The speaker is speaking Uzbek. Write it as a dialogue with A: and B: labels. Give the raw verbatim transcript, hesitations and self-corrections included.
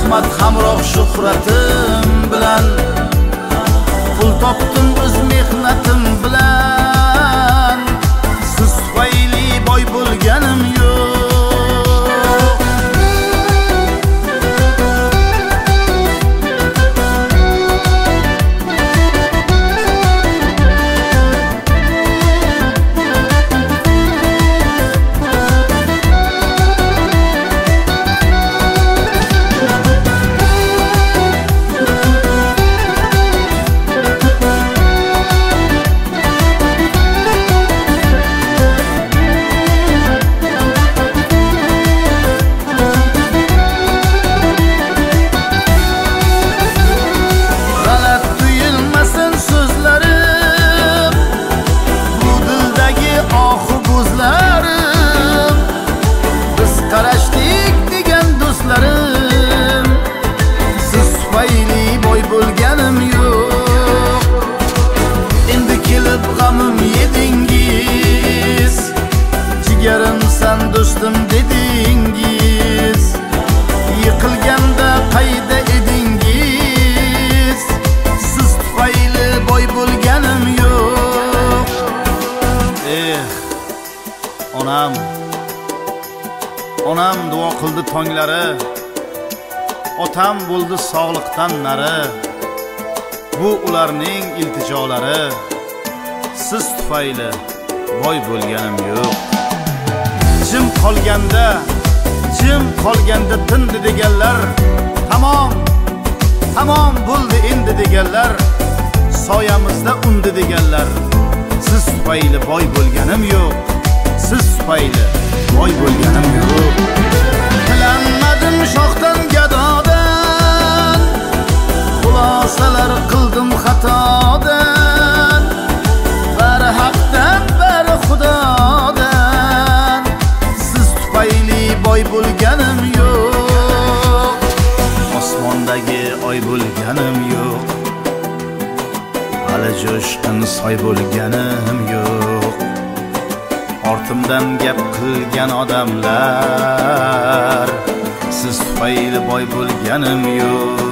A: rahmat hamroh shuhratim bilan, pul topdim o'z mehnatim bilan. Siz tufayli boy bo'lganim yo'q. Qarashdik degan do'stlarim, siz tufayli boy bo'lganim yo'q. Endi kelib g'amim yedingiz, jigarimsan do'stim dedingiz. Yiqilganda qayda edingiz, siz tufayli boy bo'lganim yo'q. Eh, onam Onam duo qildi tonglari, otam bo'ldi sog'liqdan nari. Bu ularning iltijolari, siz tufayli boy bo'lganim yo'q. Jim qolganda, jim qolganda tindi deganlar, tamom, tamom bo'ldi endi deganlar, soyamizda undi deganlar. Siz tufayli boy bo'lganim yo'q. Siz tufayli boy bo'lganim yo'q. Tilanmadim shoxdan gadodan, xulosalar qildim xatodan. Bari haqdan, bari xudodan. Siz tufayli boy bo'lganim yo'q. Osmondagi oy bo'lganim yo'q. Hali jo'shqin soy bo'lganim yo'q. Ortimdan gap qilgan odamlar, siz tufayli boy bo'lganim yo'q.